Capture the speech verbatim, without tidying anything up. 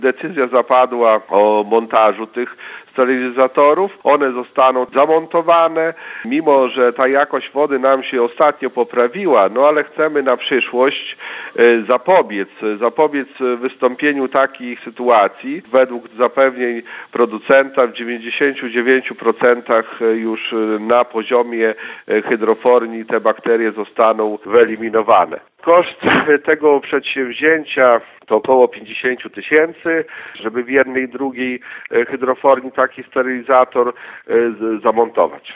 Decyzja zapadła o montażu tych sterylizatorów. One zostaną zamontowane, mimo że ta jakość wody nam się ostatnio poprawiła, no ale chcemy na przyszłość zapobiec, zapobiec wystąpieniu takich sytuacji. Według zapewnień producenta w dziewięćdziesięciu dziewięciu procentach już na poziomie hydroforni te bakterie zostaną wyeliminowane. Koszt tego przedsięwzięcia to około pięćdziesiąt tysięcy, żeby w jednej i drugiej hydroforni taki sterylizator zamontować.